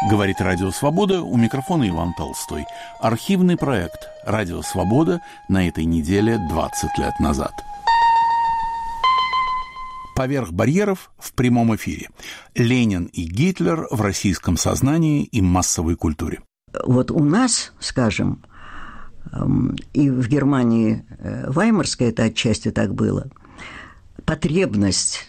Говорит Радио Свобода, у микрофона Иван Толстой. Архивный проект «Радио Свобода» на этой неделе 20 лет назад. «Поверх барьеров» в прямом эфире. Ленин и Гитлер в российском сознании и массовой культуре. Вот у нас, скажем, и в Германии Ваймарской это отчасти так было, потребность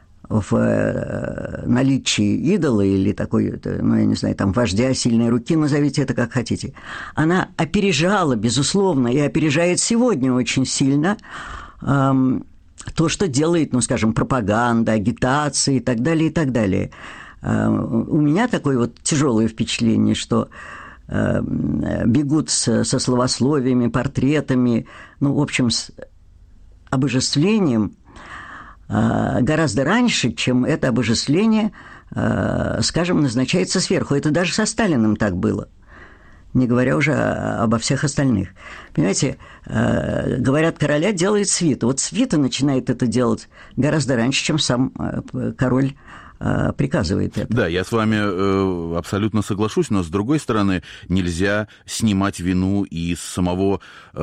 в наличии идола или такой, ну, я не знаю, там, вождя сильной руки, назовите это как хотите, она опережала, безусловно, и опережает сегодня очень сильно то, что делает, ну, скажем, пропаганда, агитация и так далее, и так далее. У меня такое вот тяжелое впечатление, что бегут со словословиями, портретами, ну, в общем, с обожествлением гораздо раньше, чем это обожествление, скажем, назначается сверху. Это даже со Сталиным так было, не говоря уже обо всех остальных. Понимаете, говорят, короля делает свита. Вот свита начинает это делать гораздо раньше, чем сам король приказывает это. Да, я с вами абсолютно соглашусь, но, с другой стороны, нельзя снимать вину и с самой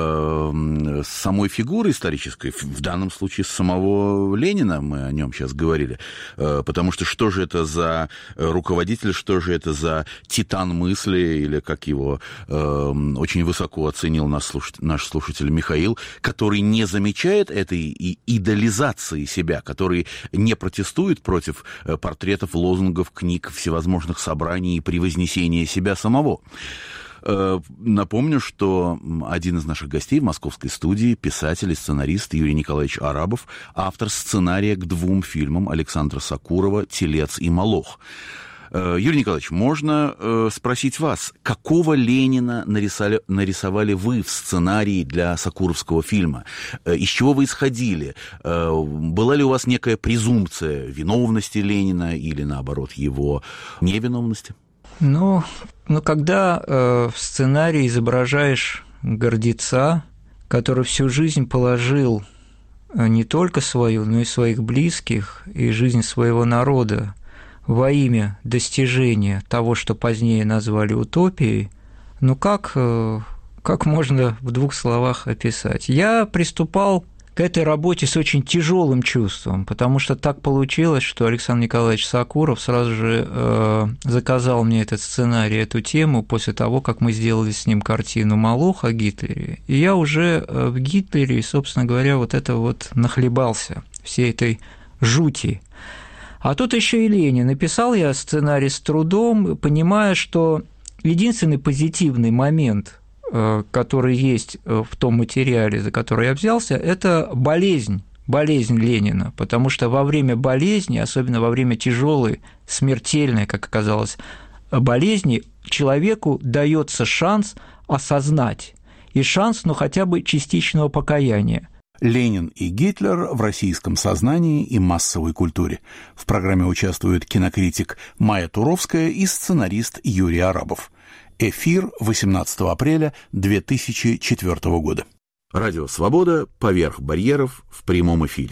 фигуры исторической, в данном случае с самого Ленина, мы о нем сейчас говорили, потому что же это за руководитель, что же это за титан мысли, или как его очень высоко оценил наш слушатель Михаил, который не замечает этой идолизации себя, который не протестует против портретов, лозунгов, книг, всевозможных собраний и превознесения себя самого. Напомню, что один из наших гостей в московской студии, писатель и сценарист Юрий Николаевич Арабов, автор сценария к 2 фильмам Александра Сокурова «Телец» и «Молох». Юрий Николаевич, можно спросить вас, какого Ленина нарисовали вы в сценарии для сокуровского фильма? Из чего вы исходили? Была ли у вас некая презумпция виновности Ленина или, наоборот, его невиновности? Ну, когда в сценарии изображаешь гордеца, который всю жизнь положил не только свою, но и своих близких, и жизнь своего народа во имя достижения того, что позднее назвали утопией, ну как можно в 2 словах описать? Я приступал к этой работе с очень тяжелым чувством, потому что так получилось, что Александр Николаевич Сокуров сразу же заказал мне этот сценарий, эту тему после того, как мы сделали с ним картину «Молох» о Гитлере, и я уже в Гитлере, собственно говоря, вот это вот нахлебался, всей этой жути. А тут еще и Ленин. Написал я сценарий с трудом, понимая, что единственный позитивный момент, который есть в том материале, за который я взялся, это болезнь Ленина, потому что во время болезни, особенно во время тяжелой, смертельной, как оказалось, болезни, человеку дается шанс осознать и шанс, ну, хотя бы частичного покаяния. Ленин и Гитлер в российском сознании и массовой культуре. В программе участвуют кинокритик Майя Туровская и сценарист Юрий Арабов. Эфир 18 апреля 2004 года. Радио «Свобода. Поверх барьеров» в прямом эфире.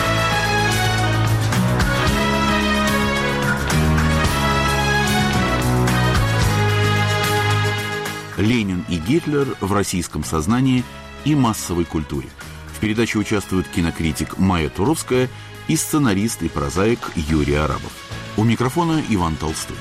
Ленин и Гитлер в российском сознании и массовой культуре. В передаче участвуют кинокритик Майя Туровская и сценарист и прозаик Юрий Арабов. У микрофона Иван Толстой.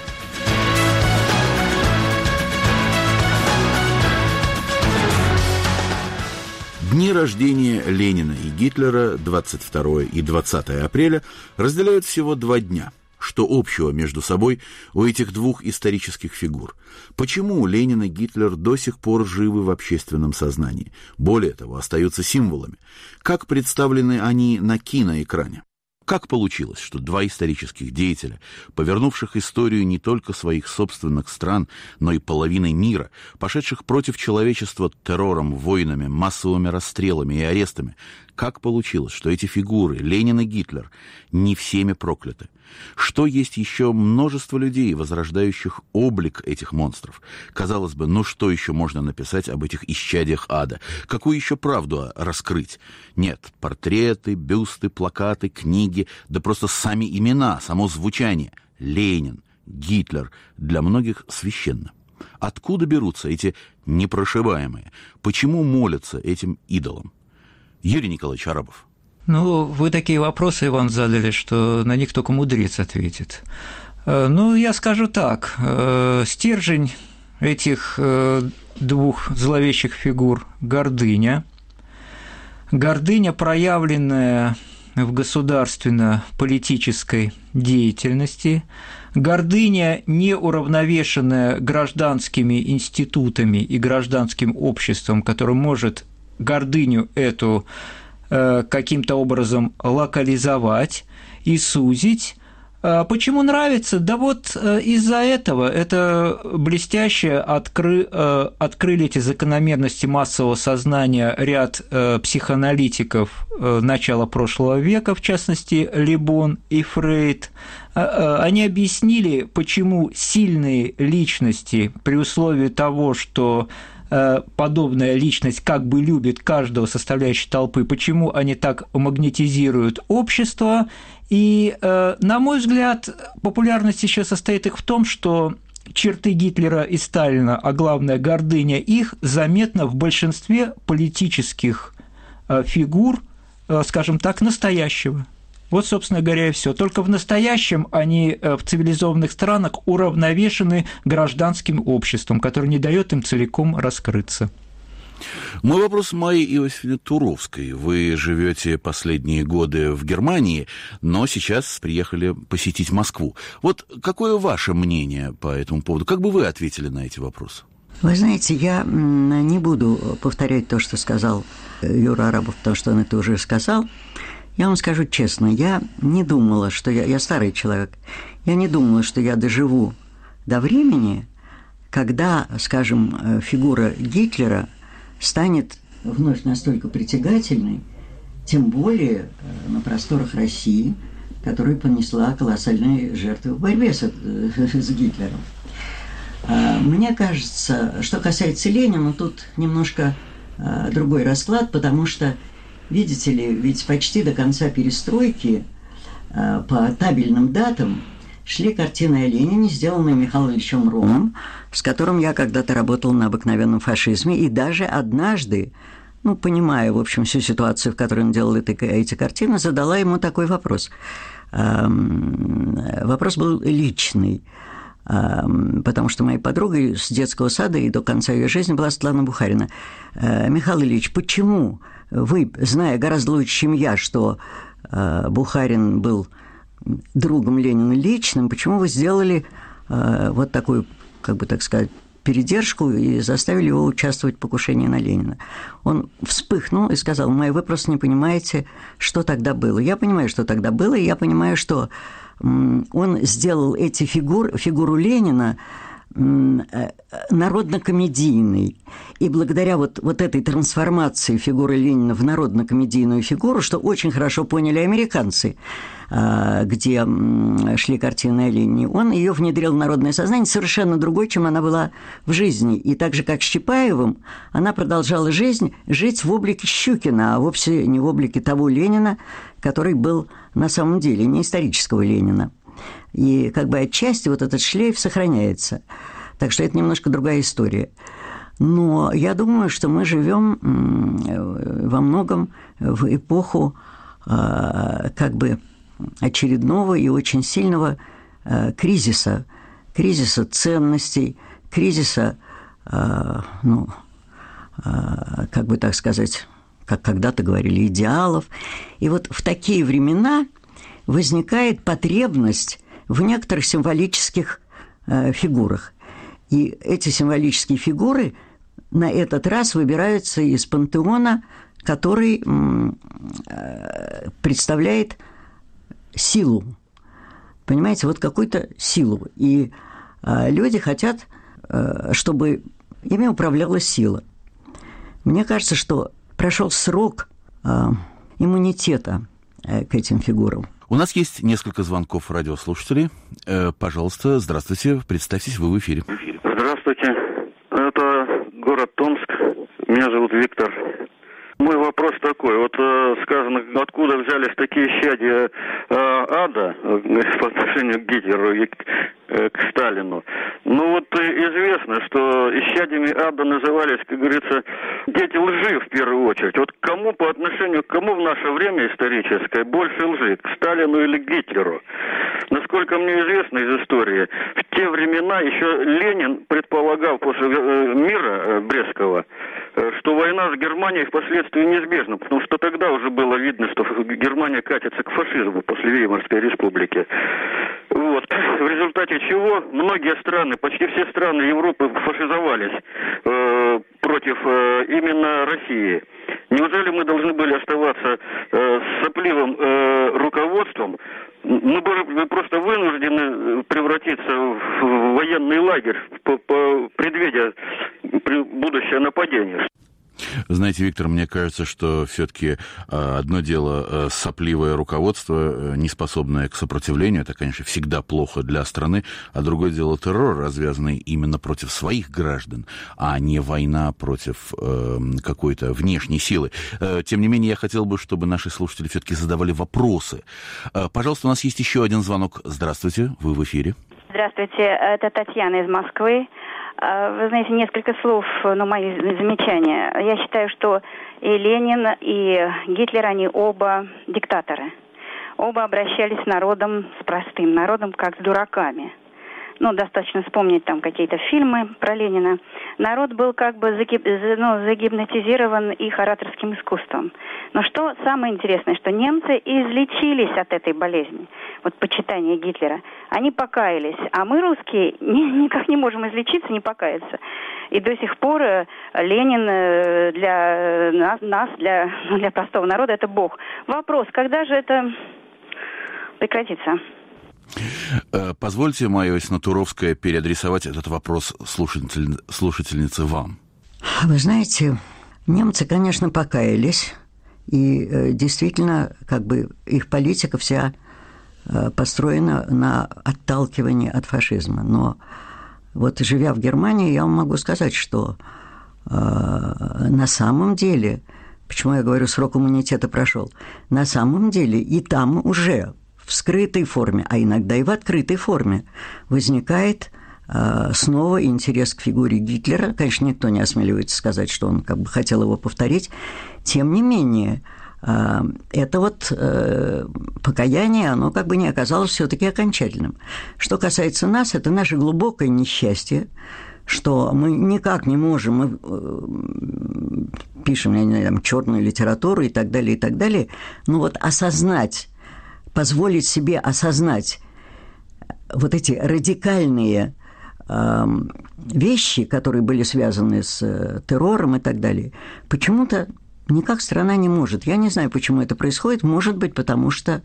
Дни рождения Ленина и Гитлера, 22 и 20 апреля, разделяют всего 2 дня. Что общего между собой у этих 2 исторических фигур? Почему Ленин и Гитлер до сих пор живы в общественном сознании? Более того, остаются символами. Как представлены они на киноэкране? Как получилось, что 2 исторических деятеля, повернувших историю не только своих собственных стран, но и половины мира, пошедших против человечества террором, войнами, массовыми расстрелами и арестами, как получилось, что эти фигуры, Ленин и Гитлер, не всеми прокляты? Что есть еще множество людей, возрождающих облик этих монстров? Казалось бы, ну что еще можно написать об этих исчадиях ада? Какую еще правду раскрыть? Нет, портреты, бюсты, плакаты, книги, да просто сами имена, само звучание. Ленин, Гитлер для многих священно. Откуда берутся эти непрошибаемые? Почему молятся этим идолам? Юрий Николаевич Арабов. Ну, вы такие вопросы, Иван, задали, что на них только мудрец ответит. Ну, я скажу так. Стержень этих двух зловещих фигур – гордыня. Гордыня, проявленная в государственно-политической деятельности, гордыня, не уравновешенная гражданскими институтами и гражданским обществом, которое может гордыню эту каким-то образом локализовать и сузить. Почему нравится? Да вот из-за этого. Это блестяще открыли эти закономерности массового сознания ряд психоаналитиков начала прошлого века, в частности, Лебон и Фрейд. Они объяснили, почему сильные личности, при условии того, что подобная личность как бы любит каждого составляющей толпы, почему они так магнетизируют общество. И, на мой взгляд, популярность еще состоит их в том, что черты Гитлера и Сталина, а главное, гордыня их, заметна в большинстве политических фигур, скажем так, настоящего. Вот, собственно говоря, и все. Только в настоящем они в цивилизованных странах уравновешены гражданским обществом, которое не дает им целиком раскрыться. Мой вопрос Майе Иосифовне Туровской. Вы живете последние годы в Германии, но сейчас приехали посетить Москву. Вот какое ваше мнение по этому поводу? Как бы вы ответили на эти вопросы? Вы знаете, я не буду повторять то, что сказал Юра Арабов, потому что он это уже сказал. Я вам скажу честно, я не думала, что я старый человек, я не думала, что я доживу до времени, когда, скажем, фигура Гитлера станет вновь настолько притягательной, тем более на просторах России, которая понесла колоссальные жертвы в борьбе с Гитлером. Мне кажется, что касается Ленина, тут немножко другой расклад, потому что, видите ли, ведь почти до конца перестройки по табельным датам шли картины о Ленине, сделанные Михаилом Ильичем Ромом, с которым я когда-то работал на обыкновенном фашизме, и даже однажды, понимая, в общем, всю ситуацию, в которой он делал эти картины, задала ему такой вопрос. Вопрос был личный, потому что моей подругой с детского сада и до конца ее жизни была Светлана Бухарина. Михаил Ильич, почему вы, зная гораздо лучше, чем я, что Бухарин был другом Ленина личным, почему вы сделали вот такую, как бы так сказать, передержку и заставили его участвовать в покушении на Ленина? Он вспыхнул и сказал: вы просто не понимаете, что тогда было. Я понимаю, что тогда было, и я понимаю, что он сделал фигуру Ленина народно-комедийной. И благодаря вот этой трансформации фигуры Ленина в народно-комедийную фигуру, что очень хорошо поняли американцы, где шли картины о Ленине, он ее внедрил в народное сознание совершенно другой, чем она была в жизни. И так же, как с Чапаевым, она продолжала жить в облике Щукина, а вовсе не в облике того Ленина, который был на самом деле, не исторического Ленина. И как бы отчасти вот этот шлейф сохраняется. Так что это немножко другая история. Но я думаю, что мы живем во многом в эпоху как бы очередного и очень сильного кризиса ценностей, кризиса, как бы так сказать, как когда-то говорили, идеалов. И вот в такие времена возникает потребность в некоторых символических фигурах. И эти символические фигуры на этот раз выбираются из пантеона, который представляет силу. Понимаете, вот какую-то силу. И люди хотят, чтобы ими управляла сила. Мне кажется, что прошел срок иммунитета к этим фигурам. У нас есть несколько звонков радиослушателей. Пожалуйста, здравствуйте, представьтесь, вы в эфире. Здравствуйте, это город Томск, меня зовут Виктор. Мой вопрос такой, вот сказано, откуда взялись такие исчадия ада по отношению к Гитлеру, и к Сталину. Ну вот известно, что исчадьями ада назывались, как говорится, дети лжи в первую очередь. Вот кому по отношению к кому в наше время историческое больше лжи, к Сталину или к Гитлеру? Насколько мне известно из истории, в те времена еще Ленин предполагал после мира Брестского, что война с Германией впоследствии неизбежна, потому что тогда уже было видно, что Германия катится к фашизму после Веймарской республики. Вот. В результате чего многие страны, почти все страны Европы фашизовались против именно России. Неужели мы должны были оставаться с сопливым руководством? Мы были просто вынуждены превратиться в военный лагерь, предвидя будущее нападение. Знаете, Виктор, мне кажется, что все-таки одно дело сопливое руководство, неспособное к сопротивлению, это, конечно, всегда плохо для страны, а другое дело террор, развязанный именно против своих граждан, а не война против какой-то внешней силы. Тем не менее, я хотел бы, чтобы наши слушатели все-таки задавали вопросы. Пожалуйста, у нас есть еще один звонок. Здравствуйте, вы в эфире. Здравствуйте, это Татьяна из Москвы. Вы знаете, несколько слов, мои замечания. Я считаю, что и Ленин, и Гитлер, они оба диктаторы. Оба обращались с народом, с простым народом, как с дураками. Достаточно вспомнить там какие-то фильмы про Ленина. Народ был как бы загипнотизирован их ораторским искусством. Но что самое интересное, что немцы излечились от этой болезни. Вот почитание Гитлера. Они покаялись, а мы, русские, никак не можем излечиться, не покаяться. И до сих пор Ленин для нас, для простого народа, это Бог. Вопрос, когда же это прекратится? Позвольте, Майя Снатуровская, переадресовать этот вопрос слушательнице вам. Вы знаете, немцы, конечно, покаялись, и действительно, как бы их политика вся построена на отталкивании от фашизма. Но вот живя в Германии, я вам могу сказать, что на самом деле, почему я говорю, срок иммунитета прошел, на самом деле и там уже в скрытой форме, а иногда и в открытой форме возникает снова интерес к фигуре Гитлера. Конечно, никто не осмеливается сказать, что он как бы хотел его повторить. Тем не менее, это вот покаяние, оно как бы не оказалось все-таки окончательным. Что касается нас, это наше глубокое несчастье, что мы никак не можем, мы пишем, я не знаю, там, черную литературу и так далее, но вот осознать, позволить себе осознать вот эти радикальные вещи, которые были связаны с террором и так далее, почему-то никак страна не может. Я не знаю, почему это происходит. Может быть, потому что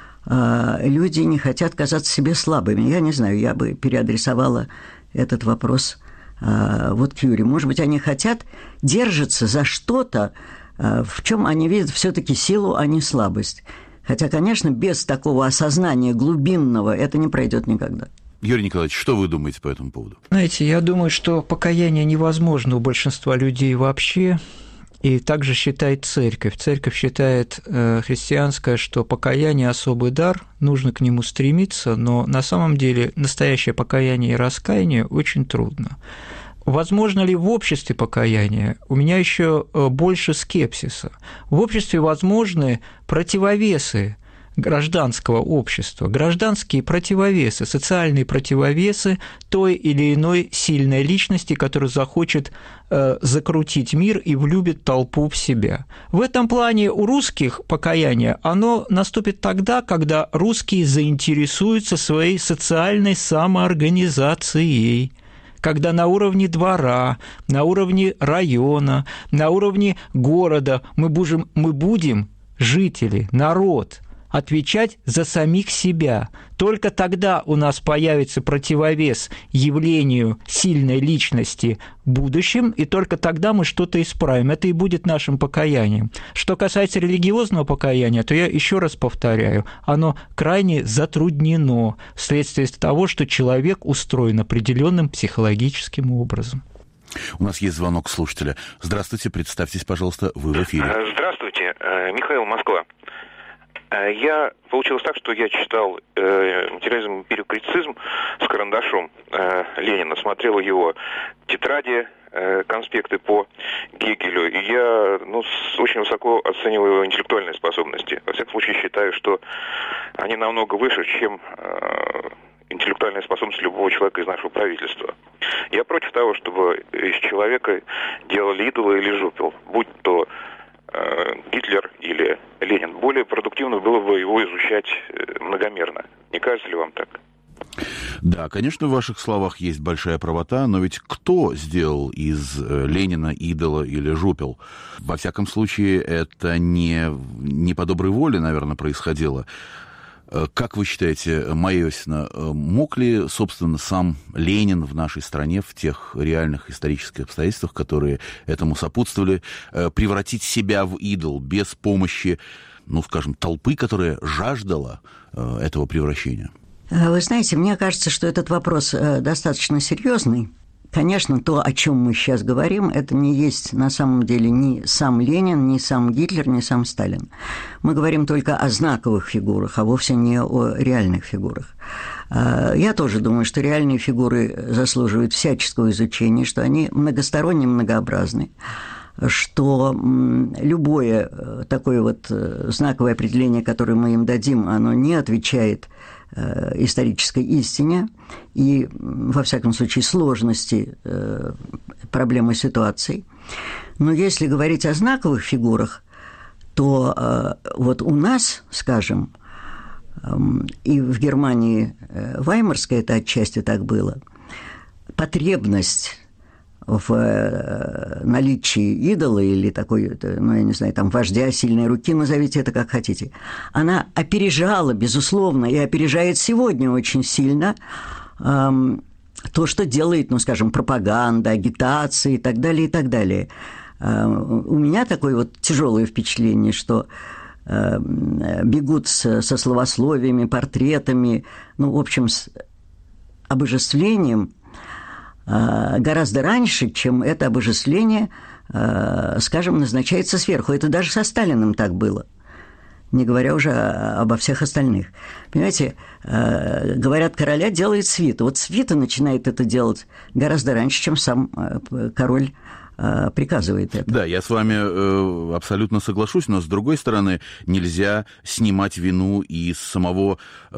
люди не хотят казаться себе слабыми. Я не знаю, я бы переадресовала этот вопрос вот к Юре. Может быть, они хотят держаться за что-то, в чем они видят все-таки силу, а не слабость. Хотя, конечно, без такого осознания глубинного это не пройдет никогда. Юрий Николаевич, что вы думаете по этому поводу? Знаете, я думаю, что покаяние невозможно у большинства людей вообще, и также считает церковь. Церковь считает христианская, что покаяние – особый дар, нужно к нему стремиться, но на самом деле настоящее покаяние и раскаяние очень трудно. Возможно ли в обществе покаяние? У меня еще больше скепсиса. В обществе возможны противовесы гражданского общества, гражданские противовесы, социальные противовесы той или иной сильной личности, которая захочет закрутить мир и влюбит толпу в себя. В этом плане у русских покаяние, оно наступит тогда, когда русские заинтересуются своей социальной самоорганизацией, когда на уровне двора, на уровне района, на уровне города мы будем жители, народ, отвечать за самих себя. Только тогда у нас появится противовес явлению сильной личности в будущем, и только тогда мы что-то исправим. Это и будет нашим покаянием. Что касается религиозного покаяния, то я еще раз повторяю, оно крайне затруднено вследствие того, что человек устроен определенным психологическим образом. У нас есть звонок слушателя. Здравствуйте, представьтесь, пожалуйста, вы в эфире. Здравствуйте, Михаил, Москва. Получилось так, что я читал материализм и эмпирикритицизм с карандашом посмотрел его тетради, конспекты по Гегелю, и я очень высоко оцениваю его интеллектуальные способности. Во всяком случае, считаю, что они намного выше, чем интеллектуальные способности любого человека из нашего правительства. Я против того, чтобы из человека делали идола или жупел, будь то Гитлер или Ленин. Более продуктивно было бы его изучать многомерно. Не кажется ли вам так? Да, конечно, в ваших словах есть большая правота, но ведь кто сделал из Ленина идола или жупел? Во всяком случае, это не по доброй воле, наверное, происходило. Как вы считаете, Майя Иосифовна, мог ли, собственно, сам Ленин в нашей стране в тех реальных исторических обстоятельствах, которые этому сопутствовали, превратить себя в идол без помощи, скажем, толпы, которая жаждала этого превращения? Вы знаете, мне кажется, что этот вопрос достаточно серьезный. Конечно, то, о чем мы сейчас говорим, это не есть на самом деле ни сам Ленин, ни сам Гитлер, ни сам Сталин. Мы говорим только о знаковых фигурах, а вовсе не о реальных фигурах. Я тоже думаю, что реальные фигуры заслуживают всяческого изучения, что они многосторонне многообразны, что любое такое вот знаковое определение, которое мы им дадим, оно не отвечает исторической истине и, во всяком случае, сложности проблемы ситуации. Но если говорить о знаковых фигурах, то вот у нас, скажем, и в Германии Ваймарской это отчасти так было, потребность в наличии идола или такой, я не знаю, вождя сильной руки, назовите это как хотите, она опережала, безусловно, и опережает сегодня очень сильно то, что делает, скажем, пропаганда, агитация и так далее, и так далее. У меня такое вот тяжелое впечатление, что бегут со словословиями, портретами, в общем, с обожествлением гораздо раньше, чем это обожествление, скажем, назначается сверху. Это даже со Сталиным так было, не говоря уже обо всех остальных. Понимаете, говорят, короля делает свита. Вот свита начинает это делать гораздо раньше, чем сам король приказывает это. Да, я с вами абсолютно соглашусь, но, с другой стороны, нельзя снимать вину и с самой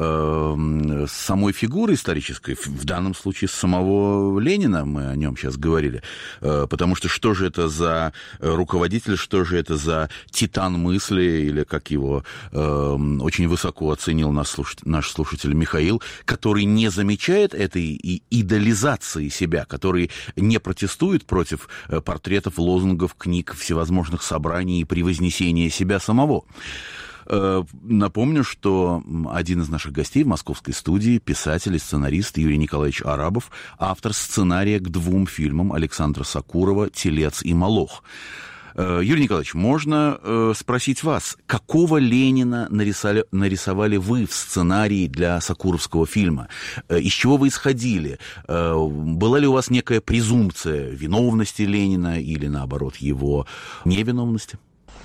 фигуры исторической, в данном случае с самого Ленина, мы о нем сейчас говорили, потому что же это за руководитель, что же это за титан мысли, или как его очень высоко оценил наш слушатель Михаил, который не замечает этой идолизации себя, который не протестует против портретов, лозунгов, книг, всевозможных собраний и превознесения себя самого. Напомню, что один из наших гостей в московской студии, писатель и сценарист Юрий Николаевич Арабов, автор сценария к 2 фильмам Александра Сокурова «Телец» и «Молох». Юрий Николаевич, можно спросить вас, какого Ленина нарисовали вы в сценарии для сокуровского фильма? Из чего вы исходили? Была ли у вас некая презумпция виновности Ленина или, наоборот, его невиновности?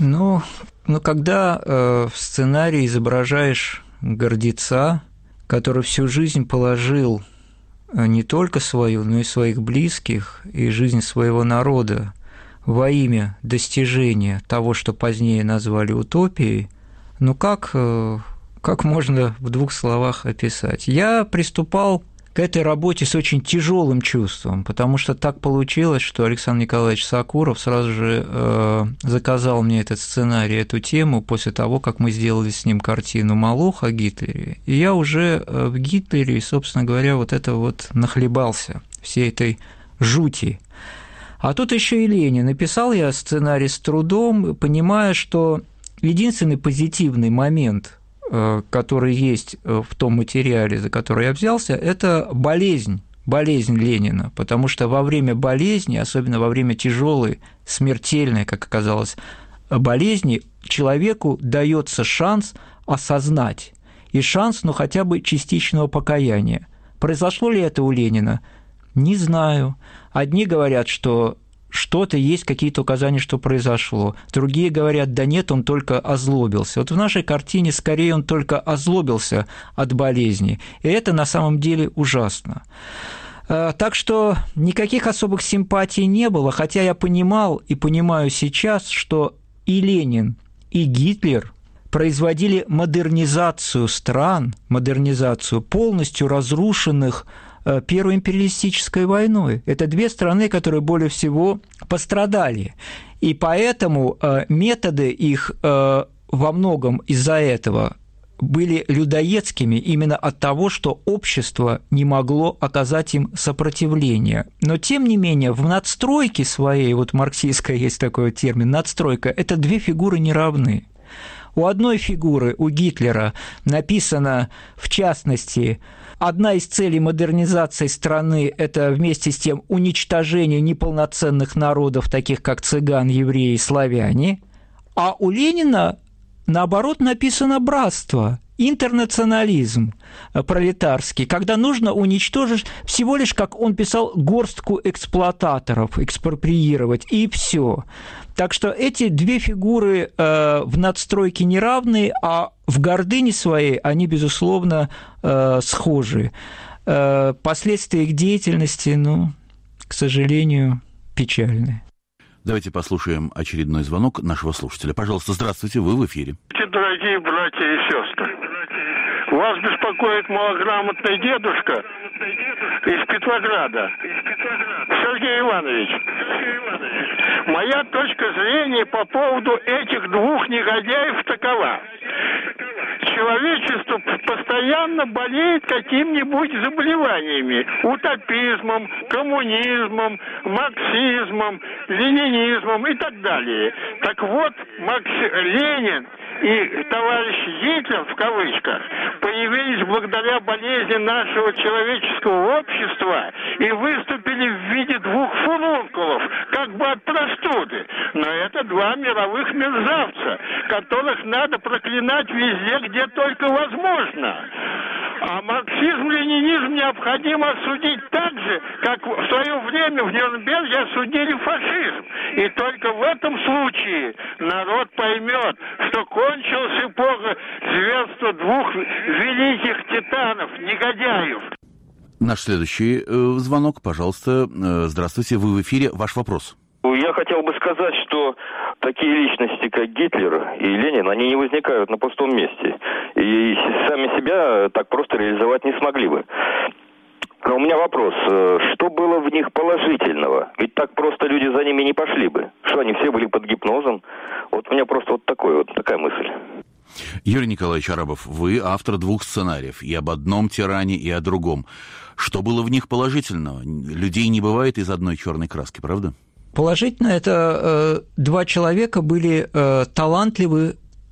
Когда в сценарии изображаешь гордеца, который всю жизнь положил не только свою, но и своих близких, и жизнь своего народа во имя достижения того, что позднее назвали утопией, как можно в 2 словах описать? Я приступал к этой работе с очень тяжелым чувством, потому что так получилось, что Александр Николаевич Сокуров сразу же заказал мне этот сценарий, эту тему после того, как мы сделали с ним картину «Молох» о Гитлере. И я уже в Гитлере, собственно говоря, нахлебался всей этой жути. А тут еще и Ленин. Написал я сценарий с трудом, понимая, что единственный позитивный момент, который есть в том материале, за который я взялся, это болезнь Ленина, потому что во время болезни, особенно во время тяжелой, смертельной, как оказалось, болезни, человеку дается шанс осознать и шанс, хотя бы частичного покаяния. Произошло ли это у Ленина? Не знаю. Одни говорят, что что-то есть, какие-то указания, что произошло. Другие говорят, да нет, он только озлобился. Вот в нашей картине скорее он только озлобился от болезни. И это на самом деле ужасно. Так что никаких особых симпатий не было, хотя я понимал и понимаю сейчас, что и Ленин, и Гитлер производили модернизацию стран, модернизацию полностью разрушенных Первой империалистической войной. Это две страны, которые более всего пострадали. И поэтому методы их во многом из-за этого были людоедскими именно от того, что общество не могло оказать им сопротивление. Но, тем не менее, в надстройке своей, вот марксистской есть такой термин, надстройка, это две фигуры не равны. У одной фигуры, у Гитлера, написано, в частности, одна из целей модернизации страны – это вместе с тем уничтожение неполноценных народов, таких как цыган, евреи, славяне, а у Ленина, наоборот, написано братство, интернационализм пролетарский, когда нужно уничтожить всего лишь, как он писал, горстку эксплуататоров, экспроприировать, и все. Так что эти две фигуры в надстройке неравные, а в гордыне своей они, безусловно, схожи. Последствия их деятельности, к сожалению, печальны. Давайте послушаем очередной звонок нашего слушателя. Пожалуйста, здравствуйте, вы в эфире. Дорогие братья и сестры, вас беспокоит малограмотный дедушка из Петрограда. Сергей Иванович, моя точка зрения по поводу этих двух негодяев такова. Человечество постоянно болеет какими-нибудь заболеваниями. Утопизмом, коммунизмом, марксизмом, ленинизмом и так далее. Так вот, Ленин и товарищ Гитлер, в кавычках, появились благодаря болезни нашего человеческого общества и выступили в виде двух фурункулов, как бы от простуды. Но это два мировых мерзавца, которых надо проклинать везде, где только возможно. А марксизм-ленинизм необходимо осудить так же, как в свое время в Нюрнберге осудили фашизм. И только в этом случае народ поймет, что кончилась эпоха зверства двух великих титанов, негодяев. Наш следующий звонок, пожалуйста. Здравствуйте, вы в эфире. Ваш вопрос. Я хотел бы сказать, что такие личности, как Гитлер и Ленин, они не возникают на пустом месте. И сами себя так просто реализовать не смогли бы. Но у меня вопрос, что было в них положительного? Ведь так просто люди за ними не пошли бы. Что они все были под гипнозом? Вот у меня просто такая мысль. Юрий Николаевич Арабов, вы автор двух сценариев, и об одном тиране, и о другом. Что было в них положительного? Людей не бывает из одной черной краски, правда? Положительно, это два человека были талантливы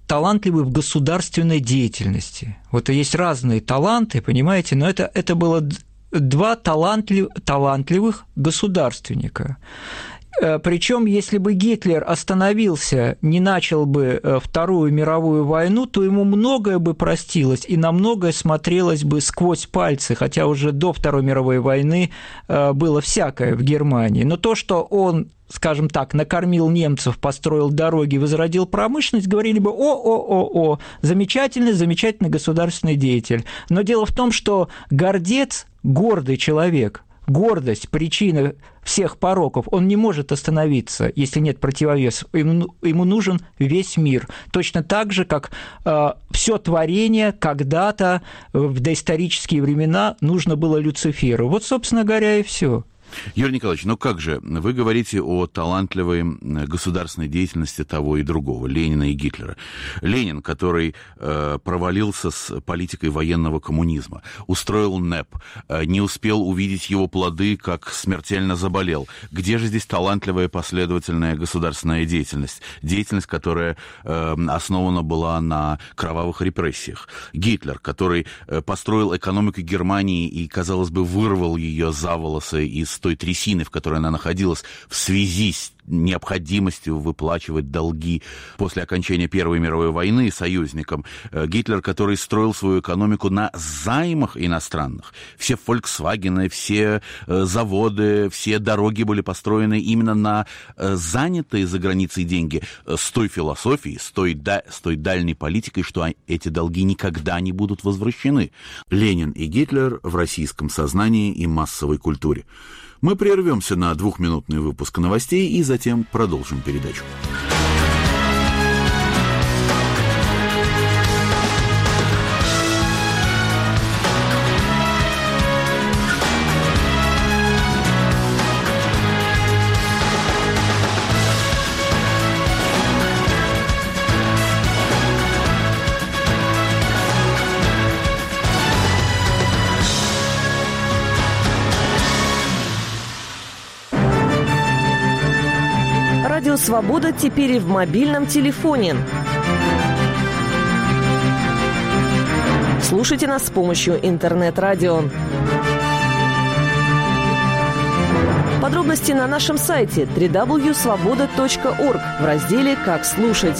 в государственной деятельности. Вот есть разные таланты, понимаете, но это было два талантливых государственника. Причем, если бы Гитлер остановился, не начал бы Вторую мировую войну, то ему многое бы простилось и на многое смотрелось бы сквозь пальцы, хотя уже до Второй мировой войны было всякое в Германии. Но то, что он, скажем так, накормил немцев, построил дороги, возродил промышленность, говорили бы: о, замечательный государственный деятель. Но дело в том, что гордец, гордый человек, гордость – причина всех пороков. Он не может остановиться, если нет противовеса. Ему нужен весь мир. Точно так же, как все творение когда-то в доисторические времена нужно было Люциферу. Вот, собственно говоря, и все. Юрий Николаевич, как же, вы говорите о талантливой государственной деятельности того и другого, Ленина и Гитлера. Ленин, который провалился с политикой военного коммунизма, устроил НЭП, не успел увидеть его плоды, как смертельно заболел. Где же здесь талантливая последовательная государственная деятельность? Деятельность, которая основана была на кровавых репрессиях. Гитлер, который построил экономику Германии и, казалось бы, вырвал ее за волосы из той трясины, в которой она находилась в связи с необходимостью выплачивать долги после окончания Первой мировой войны союзникам. Гитлер, который строил свою экономику на займах иностранных. Все «Фольксвагены», все заводы, все дороги были построены именно на занятые за границей деньги, с той философией, с той дальней политикой, что эти долги никогда не будут возвращены. Ленин и Гитлер в российском сознании и массовой культуре. Мы прервемся на 2-минутный выпуск новостей и затем продолжим передачу. Радио «Свобода» теперь и в мобильном телефоне. Слушайте нас с помощью интернет-радио. Подробности на нашем сайте www.svoboda.org в разделе «Как слушать».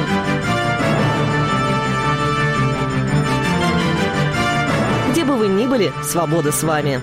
Где бы вы ни были, свобода с вами.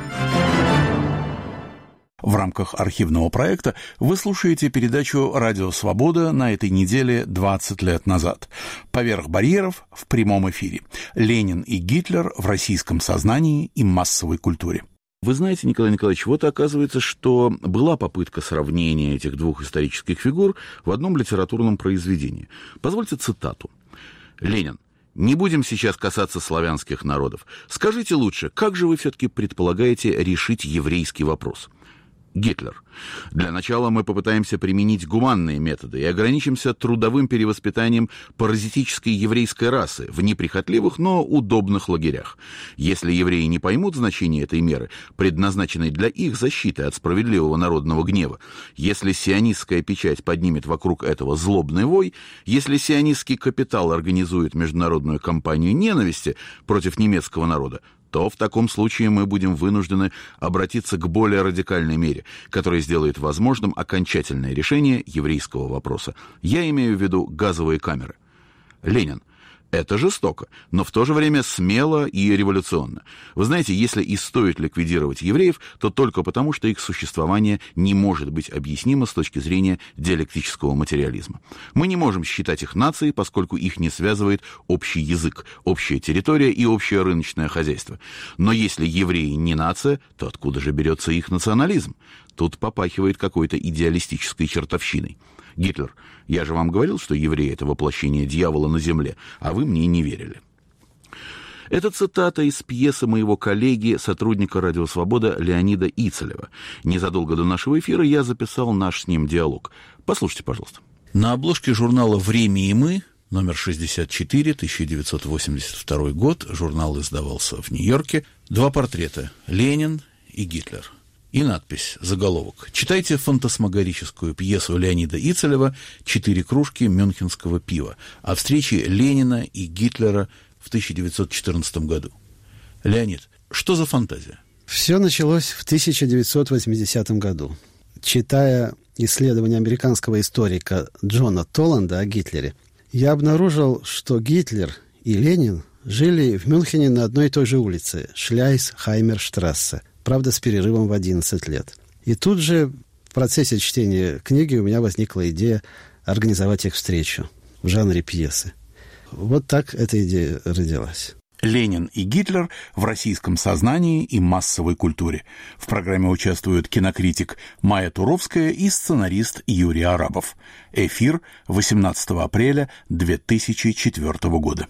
В рамках архивного проекта вы слушаете передачу «Радио Свобода» на этой неделе 20 лет назад. «Поверх барьеров» в прямом эфире. Ленин и Гитлер в российском сознании и массовой культуре. Вы знаете, Николай Николаевич, вот оказывается, что была попытка сравнения этих двух исторических фигур в одном литературном произведении. Позвольте цитату. Ленин. Не будем сейчас касаться славянских народов. Скажите лучше, как же вы все-таки предполагаете решить еврейский вопрос? Гитлер. Для начала мы попытаемся применить гуманные методы и ограничимся трудовым перевоспитанием паразитической еврейской расы в неприхотливых, но удобных лагерях. Если евреи не поймут значение этой меры, предназначенной для их защиты от справедливого народного гнева, если сионистская печать поднимет вокруг этого злобный вой, если сионистский капитал организует международную кампанию ненависти против немецкого народа, то в таком случае мы будем вынуждены обратиться к более радикальной мере, которая сделает возможным окончательное решение еврейского вопроса. Я имею в виду газовые камеры. Ленин. Это жестоко, но в то же время смело и революционно. Вы знаете, если и стоит ликвидировать евреев, то только потому, что их существование не может быть объяснимо с точки зрения диалектического материализма. Мы не можем считать их нацией, поскольку их не связывает общий язык, общая территория и общее рыночное хозяйство. Но если евреи не нация, то откуда же берется их национализм? Тут попахивает какой-то идеалистической чертовщиной. Гитлер, я же вам говорил, что евреи — это воплощение дьявола на земле, а вы мне не верили. Это цитата из пьесы моего коллеги, сотрудника «Радио Свобода» Леонида Ицелева. Незадолго до нашего эфира я записал наш с ним диалог. Послушайте, пожалуйста. На обложке журнала «Время и мы», номер 64, 1982 год, журнал издавался в Нью-Йорке, два портрета — Ленин и Гитлер. И надпись, заголовок. Читайте фантасмагорическую пьесу Леонида Ицелева «4 кружки мюнхенского пива» о встрече Ленина и Гитлера в 1914 году. Леонид, что за фантазия? Все началось в 1980 году. Читая исследование американского историка Джона Толланда о Гитлере, я обнаружил, что Гитлер и Ленин жили в Мюнхене на одной и той же улице – Шляйс-Хаймер-штрассе. Правда, с перерывом в 11 лет. И тут же в процессе чтения книги у меня возникла идея организовать их встречу в жанре пьесы. Вот так эта идея родилась. Ленин и Гитлер в российском сознании и массовой культуре. В программе участвуют кинокритик Майя Туровская и сценарист Юрий Арабов. Эфир 18 апреля 2004 года.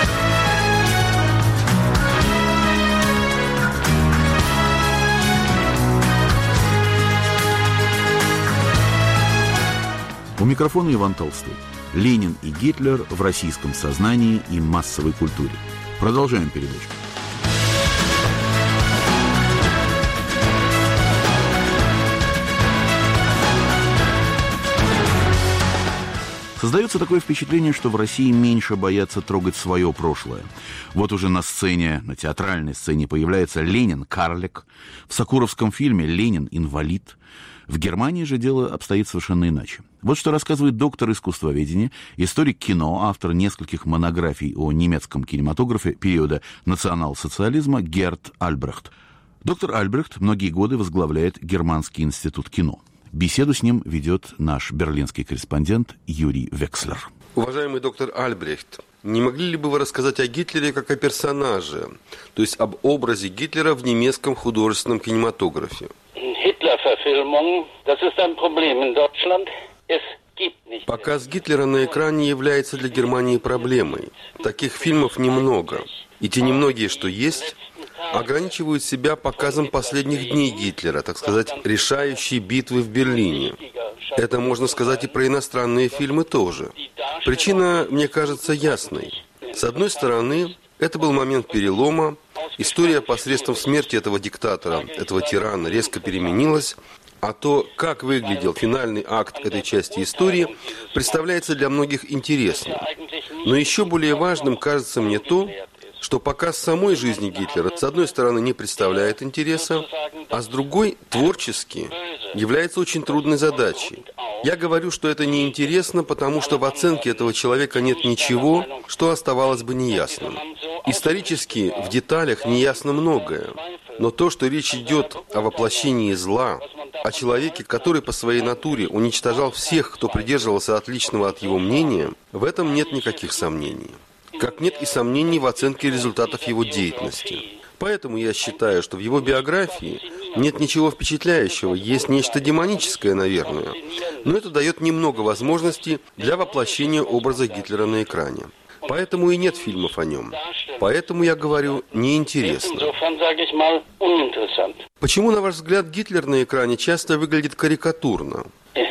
У микрофона Иван Толстой. Ленин и Гитлер в российском сознании и массовой культуре. Продолжаем передачу. Создается такое впечатление, что в России меньше боятся трогать свое прошлое. Вот уже на сцене, на театральной сцене появляется Ленин-карлик. В сокуровском фильме Ленин-инвалид. В Германии же дело обстоит совершенно иначе. Вот что рассказывает доктор искусствоведения, историк кино, автор нескольких монографий о немецком кинематографе периода национал-социализма Герт Альбрехт. Доктор Альбрехт многие годы возглавляет Германский институт кино. Беседу с ним ведет наш берлинский корреспондент Юрий Векслер. Уважаемый доктор Альбрехт, не могли ли бы вы рассказать о Гитлере как о персонаже, то есть об образе Гитлера в немецком художественном кинематографе? Показ Гитлера на экране является для Германии проблемой. Таких фильмов немного. И те немногие, что есть, ограничивают себя показом последних дней Гитлера, так сказать, решающей битвы в Берлине. Это можно сказать и про иностранные фильмы тоже. Причина, мне кажется, ясной. С одной стороны, это был момент перелома. История посредством смерти этого диктатора, этого тирана, резко переменилась. А то, как выглядел финальный акт этой части истории, представляется для многих интересным. Но еще более важным кажется мне то, что показ самой жизни Гитлера, с одной стороны, не представляет интереса, а с другой, творчески, является очень трудной задачей. Я говорю, что это неинтересно, потому что в оценке этого человека нет ничего, что оставалось бы неясным. Исторически в деталях неясно многое, но то, что речь идет о воплощении зла, о человеке, который по своей натуре уничтожал всех, кто придерживался отличного от его мнения, в этом нет никаких сомнений. Как нет и сомнений в оценке результатов его деятельности. Поэтому я считаю, что в его биографии нет ничего впечатляющего, есть нечто демоническое, наверное. Но это дает немного возможностей для воплощения образа Гитлера на экране. Поэтому и нет фильмов о нем. Поэтому, я говорю, неинтересно. Почему, на ваш взгляд, Гитлер на экране часто выглядит карикатурно?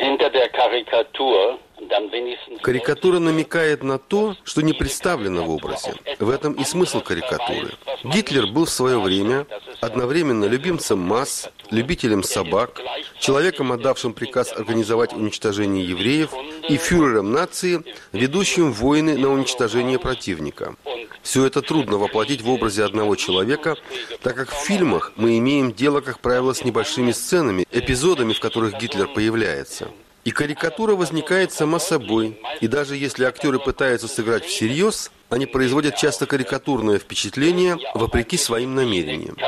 Карикатура намекает на то, что не представлено в образе. В этом и смысл карикатуры. Гитлер был в свое время одновременно любимцем масс, любителем собак, человеком, отдавшим приказ организовать уничтожение евреев, и фюрером нации, ведущим войны на уничтожение противника. Все это трудно воплотить в образе одного человека, так как в фильмах мы имеем дело, как правило, с небольшими сценами, эпизодами, в которых Гитлер появляется. И карикатура возникает сама собой. И даже если актеры пытаются сыграть всерьез, они производят часто карикатурное впечатление вопреки своим намерениям.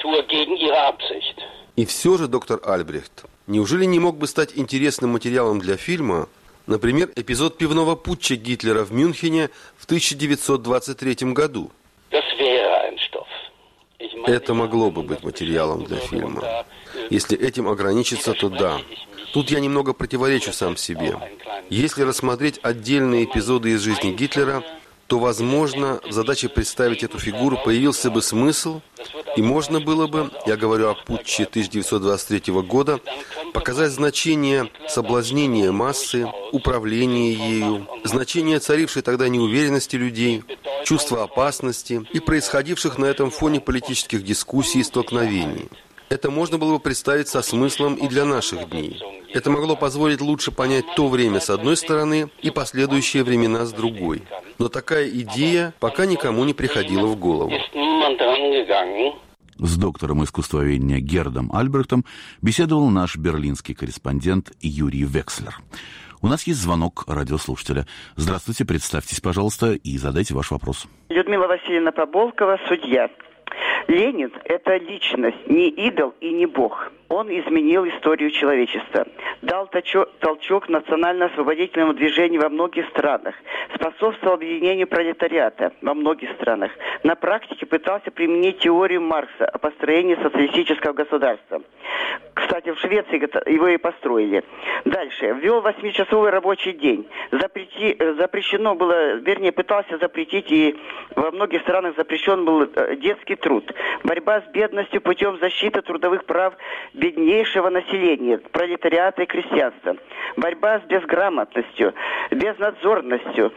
И все же, доктор Альбрехт, неужели не мог бы стать интересным материалом для фильма, например, эпизод пивного путча Гитлера в Мюнхене в 1923 году? Это могло бы быть материалом для фильма. Если этим ограничиться, то да. Тут я немного противоречу сам себе. Если рассмотреть отдельные эпизоды из жизни Гитлера, то, возможно, в задаче представить эту фигуру появился бы смысл, и можно было бы, я говорю о путче 1923 года, показать значение соблазнения массы, управления ею, значение царившей тогда неуверенности людей, чувства опасности и происходивших на этом фоне политических дискуссий и столкновений. Это можно было бы представить со смыслом и для наших дней. Это могло позволить лучше понять то время с одной стороны и последующие времена с другой. Но такая идея пока никому не приходила в голову. С доктором искусствоведения Гертом Альбрехтом беседовал наш берлинский корреспондент Юрий Векслер. У нас есть звонок радиослушателя. Здравствуйте, представьтесь, пожалуйста, и задайте ваш вопрос. Людмила Васильевна Поболкова, судья. Ленин – это личность, не идол и не бог. Он изменил историю человечества, дал толчок национально-освободительному движению во многих странах, способствовал объединению пролетариата во многих странах. На практике пытался применить теорию Маркса о построении социалистического государства. Кстати, в Швеции его и построили. Дальше. Ввел 8-часовой рабочий день. Запрещено было, вернее, пытался запретить, и во многих странах запрещен был детский труд. Борьба с бедностью путем защиты трудовых прав беднейшего населения, пролетариата и крестьянства. Борьба с безграмотностью, безнадзорностью,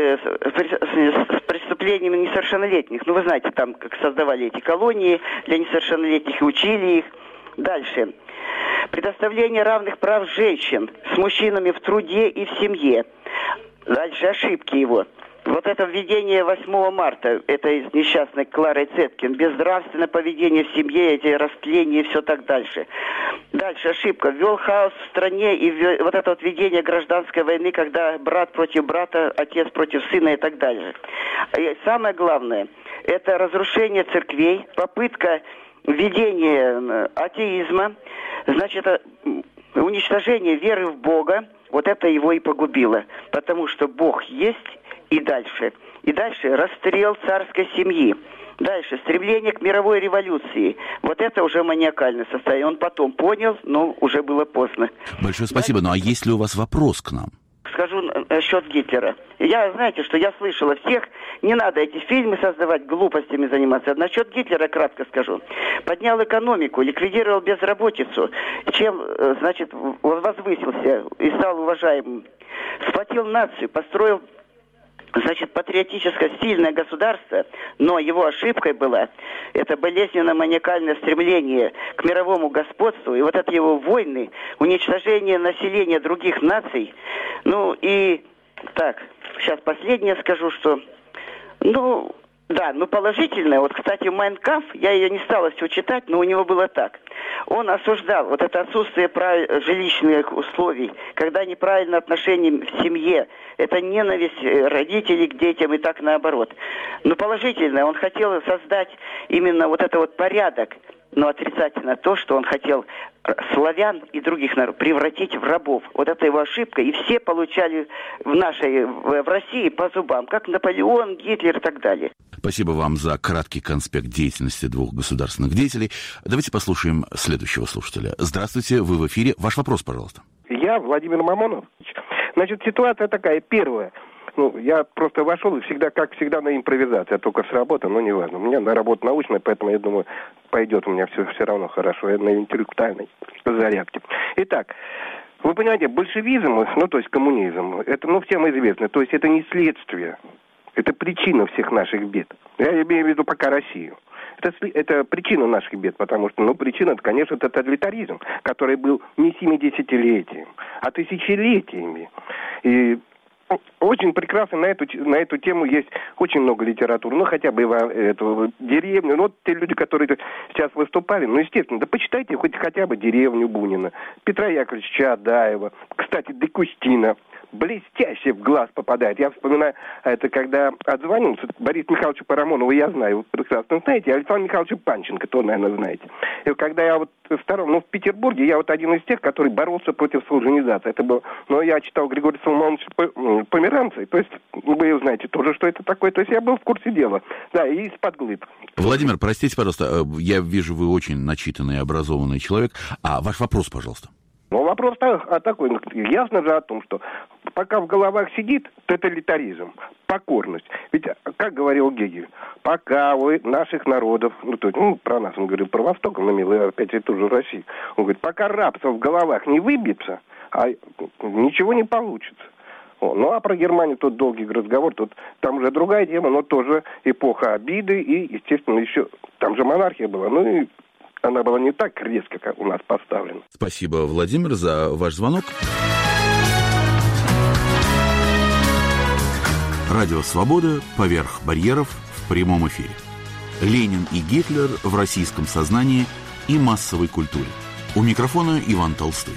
с преступлениями несовершеннолетних. Ну, вы знаете, там, как создавали эти колонии для несовершеннолетних и учили их. Дальше. Предоставление равных прав женщин с мужчинами в труде и в семье. Дальше ошибки его. Вот это введение 8 марта, это из несчастной Клары Цеткин, безнравственное поведение в семье, эти растления и все так дальше. Дальше ошибка. Ввел хаос в стране и вот это вот введение гражданской войны, когда брат против брата, отец против сына и так далее. И самое главное, это разрушение церквей, попытка введения атеизма, значит, уничтожение веры в Бога. Вот это его и погубило. Потому что Бог есть и дальше. И дальше расстрел царской семьи. Дальше стремление к мировой революции. Вот это уже маниакальное состояние. Он потом понял, но уже было поздно. Большое спасибо. Ну а есть ли у вас вопрос к нам? Скажу насчет Гитлера. Знаете, что я слышала всех, не надо эти фильмы создавать, глупостями заниматься. Насчет Гитлера кратко скажу. Поднял экономику, ликвидировал безработицу, чем, значит, возвысился и стал уважаемым. Схватил нацию, построил, значит, патриотическое сильное государство, но его ошибкой была это болезненно-маниакальное стремление к мировому господству, и вот это его войны, уничтожение населения других наций. Ну и так, сейчас последнее скажу, что, положительное. Вот, кстати, «Майн кампф», я ее не стала все читать, но у него было так. Он осуждал вот это отсутствие жилищных условий, когда неправильное отношение в семье, это ненависть родителей к детям и так наоборот. Но положительное, он хотел создать именно вот это вот порядок, но отрицательно то, что он хотел славян и других народов превратить в рабов. Вот это его ошибка. И все получали в России по зубам, как Наполеон, Гитлер и так далее. Спасибо вам за краткий конспект деятельности двух государственных деятелей. Давайте послушаем следующего слушателя. Здравствуйте, вы в эфире. Ваш вопрос, пожалуйста. Я Владимир Мамонов. Значит, ситуация такая. Первая. Я просто вошел и всегда, как всегда, на импровизацию. Я только с работы, но неважно. У меня работа научная, поэтому я думаю, пойдет у меня все равно хорошо. Я на интеллектуальной зарядке. Итак, вы понимаете, большевизм, то есть коммунизм, это, всем известно. То есть это не следствие. Это причина всех наших бед. Я имею в виду пока Россию. Это причина наших бед, потому что, причина, конечно, это тоталитаризм, который был не 70-летием, а тысячелетиями. И очень прекрасно на эту тему есть очень много литературы. Хотя бы деревню. Те люди, которые сейчас выступали, естественно, да почитайте хотя бы «Деревню» Бунина, Петра Яковлевича Чаадаева, кстати, Декустина. Блестяще в глаз попадает. Я вспоминаю, это когда отзвонился Борису Михайловичу Парамонову, я знаю его прекрасно. Знаете, Александр Михайлович Панченко, то, наверное, знаете. И когда я в Петербурге, я один из тех, который боролся против солженизации. Это был, я читал Григория Соломоновича Померанца, то есть вы знаете тоже, что это такое. То есть я был в курсе дела. Да, и из-под глыб. Владимир, простите, пожалуйста, я вижу, вы очень начитанный и образованный человек. А ваш вопрос, пожалуйста. Вопрос такой, ясно же о том, что пока в головах сидит тоталитаризм, покорность. Ведь, как говорил Гегель, пока вы наших народов, про нас он говорил, про Восток, он имел опять и ту же Россию, он говорит, пока рабство в головах не выбьется, ничего не получится. А про Германию тут долгий разговор, там уже другая тема, но тоже эпоха обиды и, естественно, еще там же монархия была, и она была не так резко, как у нас поставлена. Спасибо, Владимир, за ваш звонок. Радио «Свобода» поверх барьеров в прямом эфире. Ленин и Гитлер в российском сознании и массовой культуре. У микрофона Иван Толстой.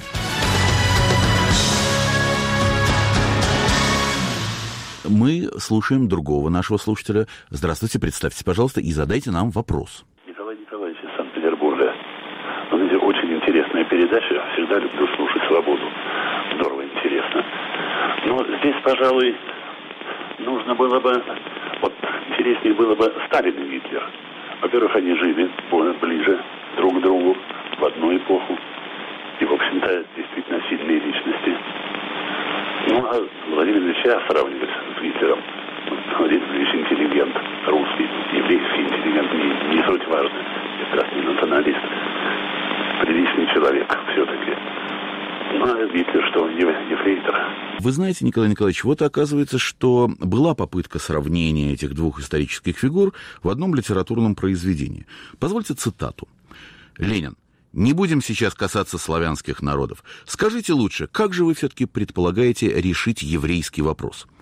Мы слушаем другого нашего слушателя. Здравствуйте, представьте, пожалуйста, и задайте нам вопрос. Интересная передача. Всегда люблю слушать «Свободу». Здорово, интересно. Но здесь, пожалуй, нужно было бы... интереснее было бы Сталин и Гитлер. Во-первых, они жили ближе друг к другу в одну эпоху. И, в общем-то, действительно сильные личности. А Владимир Ильича сравнивать с Гитлером. Владимир Ильич интеллигент, русский, еврейский интеллигент, не суть важно. Я как раз не националист. Приличный человек все-таки. А Гитлер, что он ефрейтор. Вы знаете, Николай Николаевич, оказывается, что была попытка сравнения этих двух исторических фигур в одном литературном произведении. Позвольте цитату. Ленин. Не будем сейчас касаться славянских народов. Скажите лучше, как же вы все-таки предполагаете решить еврейский вопрос?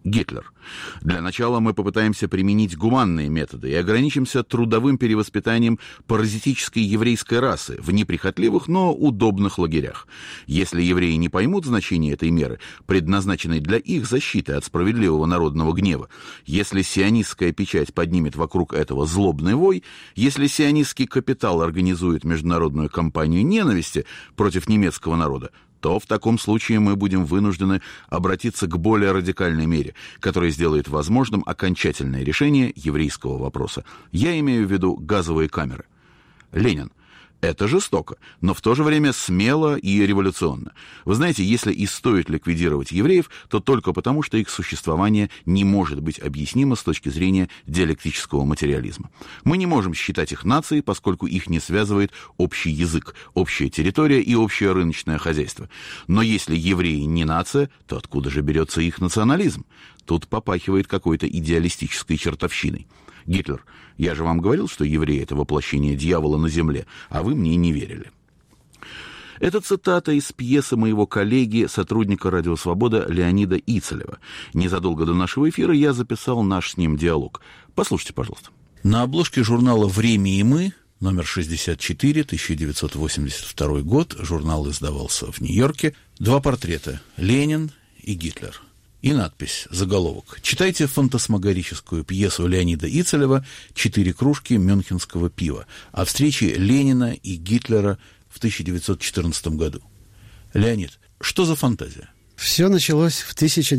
Гитлер. Для начала мы попытаемся применить гуманные методы и ограничимся трудовым перевоспитанием паразитической еврейской расы в неприхотливых, но удобных лагерях. Если евреи не поймут значение этой меры, предназначенной для их защиты от справедливого народного гнева, если сионистская печать поднимет вокруг этого злобный вой, если сионистский капитал организует международную кампанию ненависти против немецкого народа, то в таком случае мы будем вынуждены обратиться к более радикальной мере, которая сделает возможным окончательное решение еврейского вопроса. Я имею в виду газовые камеры. Ленин. Это жестоко, но в то же время смело и революционно. Вы знаете, если и стоит ликвидировать евреев, то только потому, что их существование не может быть объяснимо с точки зрения диалектического материализма. Мы не можем считать их нацией, поскольку их не связывает общий язык, общая территория и общее рыночное хозяйство. Но если евреи не нация, то откуда же берется их национализм? Тут попахивает какой-то идеалистической чертовщиной. Гитлер, я же вам говорил, что евреи — это воплощение дьявола на земле, а вы мне не верили. Это цитата из пьесы моего коллеги, сотрудника «Радио Свобода» Леонида Ицелева. Незадолго до нашего эфира я записал наш с ним диалог. Послушайте, пожалуйста. На обложке журнала «Время и мы», номер 64, 1982 год, журнал издавался в Нью-Йорке, два портрета — Ленин и Гитлер. И надпись, заголовок. Читайте фантасмагорическую пьесу Леонида Ицелева «4 кружки мюнхенского пива» о встрече Ленина и Гитлера в 1914 году. Леонид, что за фантазия? Все началось в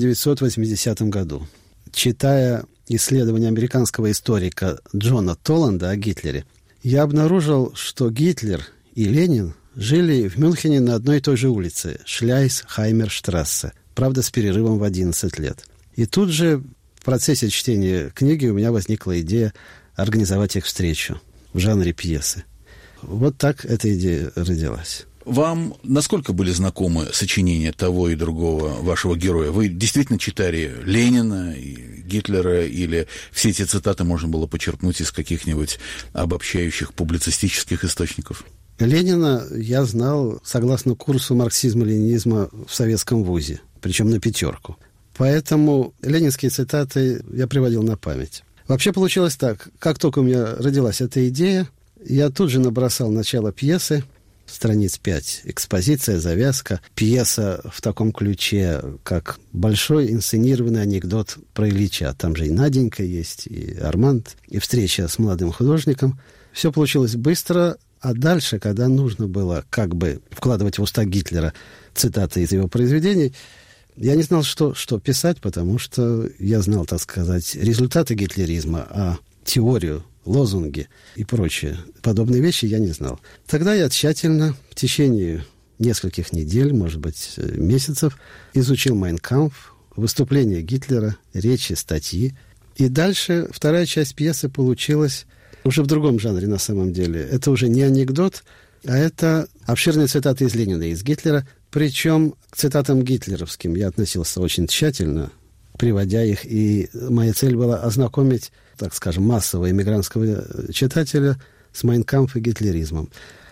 1980 году. Читая исследования американского историка Джона Толланда о Гитлере, я обнаружил, что Гитлер и Ленин жили в Мюнхене на одной и той же улице – Шляйс-Хаймерштрассе. Правда, с перерывом в 11 лет. И тут же в процессе чтения книги у меня возникла идея организовать их встречу в жанре пьесы. Вот так эта идея родилась. Вам насколько были знакомы сочинения того и другого вашего героя? Вы действительно читали Ленина и Гитлера, или все эти цитаты можно было почерпнуть из каких-нибудь обобщающих публицистических источников? Ленина я знал согласно курсу марксизма-ленинизма в советском вузе, причем на 5. Поэтому ленинские цитаты я приводил на память. Вообще получилось так. Как только у меня родилась эта идея, я тут же набросал начало пьесы, страниц 5, экспозиция, завязка. Пьеса в таком ключе, как большой инсценированный анекдот про Ильича. Там же и Наденька есть, и Арманд, и встреча с молодым художником. Все получилось быстро. А дальше, когда нужно было как бы вкладывать в уста Гитлера цитаты из его произведений, я не знал, что писать, потому что я знал, так сказать, результаты гитлеризма, а теорию, лозунги и прочие подобные вещи я не знал. Тогда я тщательно в течение нескольких недель, может быть, месяцев, изучил «Майн кампф», выступления Гитлера, речи, статьи. И дальше вторая часть пьесы получилась уже в другом жанре на самом деле. Это уже не анекдот, а это обширные цитаты из Ленина и из Гитлера. Причем к цитатам гитлеровским я относился очень тщательно, приводя их. И моя цель была ознакомить, так скажем, массового эмигрантского читателя с «Майн кампф» и гитлеризмом.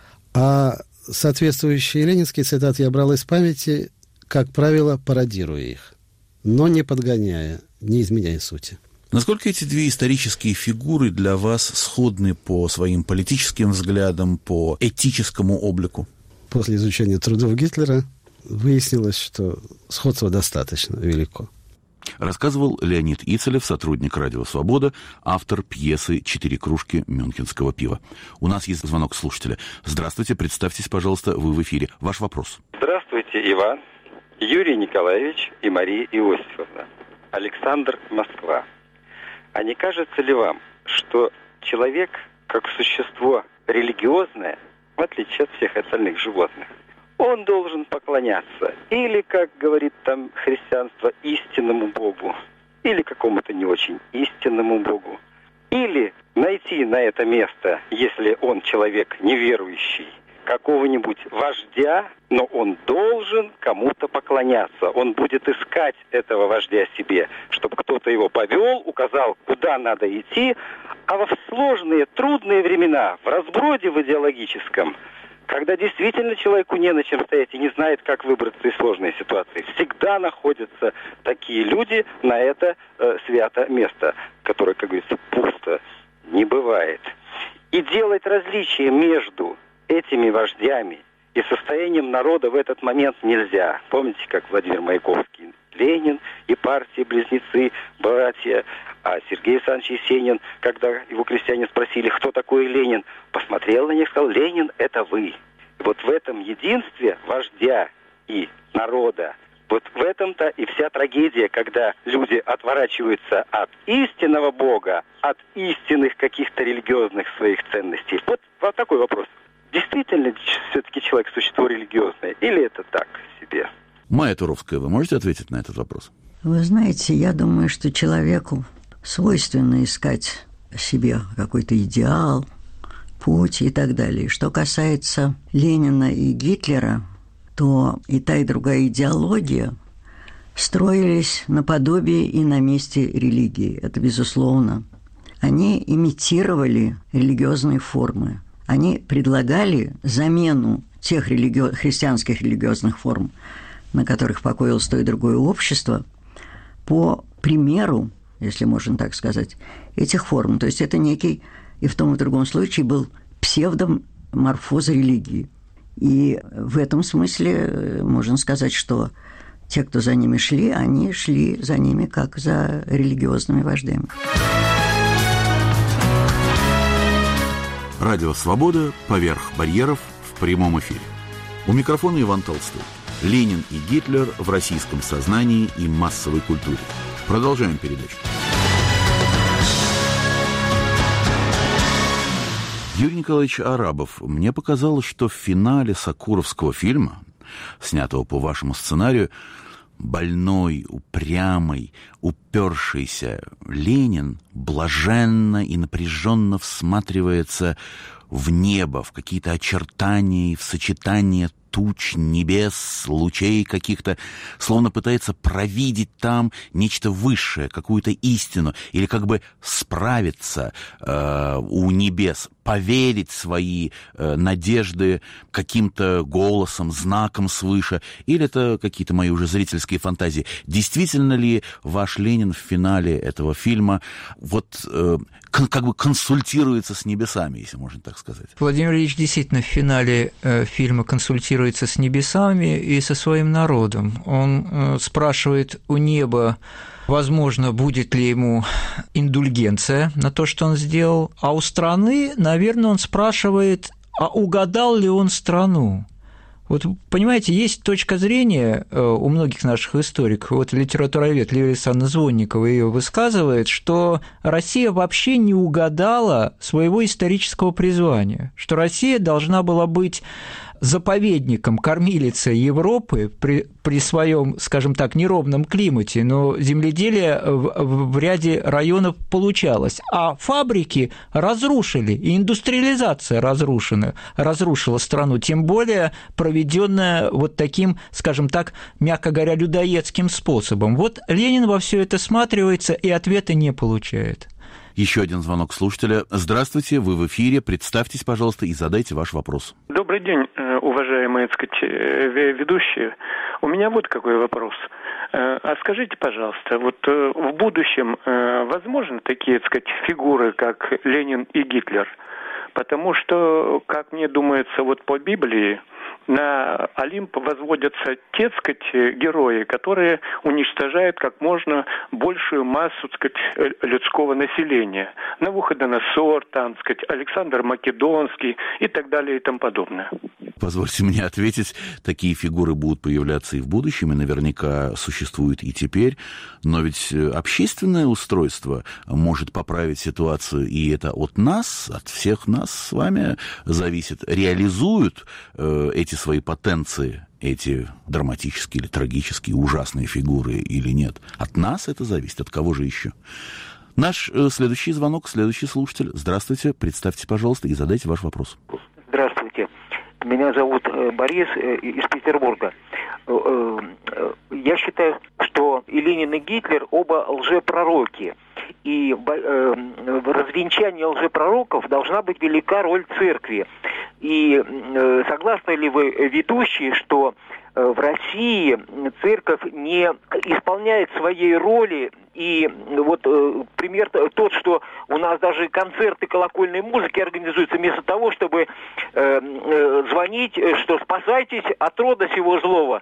А соответствующие ленинские цитаты я брал из памяти, как правило, пародируя их, но не подгоняя, не изменяя сути. Насколько эти две исторические фигуры для вас сходны по своим политическим взглядам, по этическому облику? После изучения трудов Гитлера выяснилось, что сходство достаточно велико. Рассказывал Леонид Ицелев, сотрудник «Радио Свобода», автор пьесы «4 кружки мюнхенского пива». У нас есть звонок слушателя. Здравствуйте, представьтесь, пожалуйста, вы в эфире. Ваш вопрос. Здравствуйте, Иван, Юрий Николаевич и Мария Иосифовна. Александр, Москва. А не кажется ли вам, что человек, как существо религиозное, в отличие от всех остальных животных, он должен поклоняться или, как говорит там христианство, истинному Богу, или какому-то не очень истинному Богу, или найти на это место, если он человек неверующий, какого-нибудь вождя, но он должен кому-то поклоняться. Он будет искать этого вождя себе, чтобы кто-то его повел, указал, куда надо идти. А в сложные, трудные времена, в разброде в идеологическом, Когда действительно человеку не на чем стоять и не знает, как выбраться из сложной ситуации, всегда находятся такие люди на это свято место, которое, как говорится, пусто не бывает. И делать различия между этими вождями и состоянием народа в этот момент нельзя. Помните, как Владимир Маяковский? Ленин и партия, близнецы, братья. А Сергей Александрович Есенин, когда его крестьяне спросили, кто такой Ленин, посмотрел на них и сказал: Ленин – это вы. И вот в этом единстве вождя и народа, вот в этом-то и вся трагедия, когда люди отворачиваются от истинного Бога, от истинных каких-то религиозных своих ценностей. Вот такой вопрос. Действительно все-таки человек существо религиозное или это так себе? Майя Туровская, вы можете ответить на этот вопрос? Вы знаете, я думаю, что человеку свойственно искать себе какой-то идеал, путь и так далее. Что касается Ленина и Гитлера, то и та, и другая идеология строились наподобие и на месте религии. Это безусловно. Они имитировали религиозные формы. Они предлагали замену тех христианских религиозных форм, на которых покоилось то и другое общество, по примеру, если можно так сказать, этих форм. То есть это некий, и в том и в другом случае, был псевдоморфоз религии. И в этом смысле можно сказать, что те, кто за ними шли, они шли за ними как за религиозными вождями. Радио «Свобода» поверх барьеров в прямом эфире. У микрофона Иван Толстой. Ленин и Гитлер в российском сознании и массовой культуре. Продолжаем передачу. Юрий Николаевич Арабов, мне показалось, что в финале сокуровского фильма, снятого по вашему сценарию, больной, упрямый, упершийся Ленин блаженно и напряженно всматривается в небо, в какие-то очертания и в сочетание туч, небес, лучей каких-то, словно пытается провидеть там нечто высшее, какую-то истину, или как бы справиться у небес, поверить свои надежды каким-то голосом, знаком свыше, или это какие-то мои уже зрительские фантазии. Действительно ли ваш Ленин в финале этого фильма вот как бы консультируется с небесами, если можно так сказать? Владимир Ильич действительно в финале фильма консультируется с небесами и со своим народом. Он спрашивает у неба, возможно, будет ли ему индульгенция на то, что он сделал, а у страны, наверное, он спрашивает, а угадал ли он страну? Вот, понимаете, есть точка зрения у многих наших историков, вот литературовед Лилия Александровна Звонникова ее высказывает, что Россия вообще не угадала своего исторического призвания, что Россия должна была быть заповедником, кормилицей Европы при своем, скажем так, неровном климате, но земледелие в ряде районов получалось, а фабрики разрушили, и индустриализация разрушила страну, тем более проведенная вот таким, скажем так, мягко говоря, людоедским способом. Вот Ленин во все это всматривается и ответа не получает. Еще один звонок слушателя. Здравствуйте, вы в эфире. Представьтесь, пожалуйста, и задайте ваш вопрос. Добрый день, уважаемые, так сказать, ведущие. У меня вот какой вопрос. А скажите, пожалуйста, вот в будущем возможны такие, так сказать, фигуры, как Ленин и Гитлер? Потому что, как мне думается, вот по Библии, на Олимп возводятся те, так сказать, герои, которые уничтожают как можно большую массу, так сказать, людского населения. Навуходоносор, там, так сказать, Александр Македонский и так далее и тому подобное. Позвольте мне ответить, такие фигуры будут появляться и в будущем, и наверняка существуют и теперь, но ведь общественное устройство может поправить ситуацию, и это от нас, от всех нас с вами зависит. Реализуют эти свои потенции, эти драматические или трагические, ужасные фигуры или нет. От нас это зависит, от кого же еще? Наш следующий звонок, следующий слушатель. Здравствуйте, представьте, пожалуйста, и задайте ваш вопрос. Здравствуйте. Меня зовут Борис из Петербурга. Я считаю, что и Ленин, и Гитлер оба лжепророки. И в развенчании лжепророков должна быть велика роль церкви. И согласны ли вы, ведущие, что в России церковь не исполняет своей роли? И вот пример тот, что у нас даже концерты колокольной музыки организуются вместо того, чтобы звонить, что спасайтесь от рода сего злого.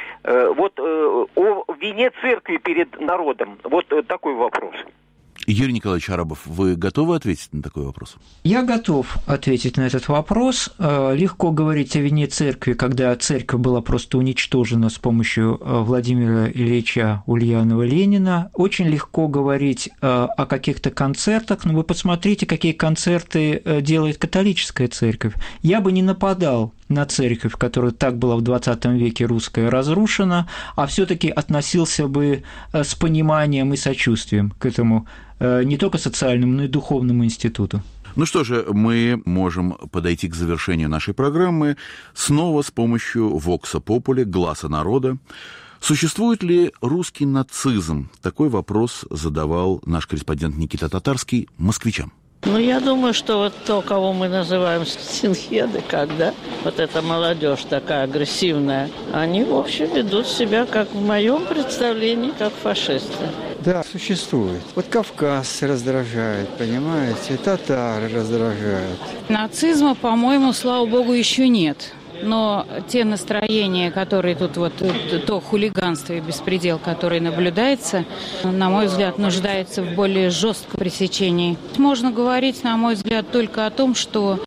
Вот о вине церкви перед народом. Вот такой вопрос. Юрий Николаевич Арабов, вы готовы ответить на такой вопрос? Я готов ответить на этот вопрос. Легко говорить о вине церкви, когда церковь была просто уничтожена с помощью Владимира Ильича Ульянова-Ленина. Очень легко говорить о каких-то концертах, но вы посмотрите, какие концерты делает католическая церковь. Я бы не нападал на церковь, которая так была в 20 веке русская разрушена, а все-таки относился бы с пониманием и сочувствием к этому не только социальному, но и духовному институту. Ну что же, мы можем подойти к завершению нашей программы снова с помощью Вокса Попули, гласа народа. Существует ли русский нацизм? Такой вопрос задавал наш корреспондент Никита Татарский москвичам. Ну, я думаю, что вот то, кого мы называем скинхеды, вот эта молодежь такая агрессивная, они, в общем, ведут себя, как в моем представлении, как фашисты. Да, существует. Вот Кавказ раздражает, понимаете, татары раздражают. Нацизма, по-моему, слава богу, еще нет. Но те настроения, которые тут то хулиганство и беспредел, который наблюдается, на мой взгляд, нуждается в более жестком пресечении. Можно говорить, на мой взгляд, только о том, что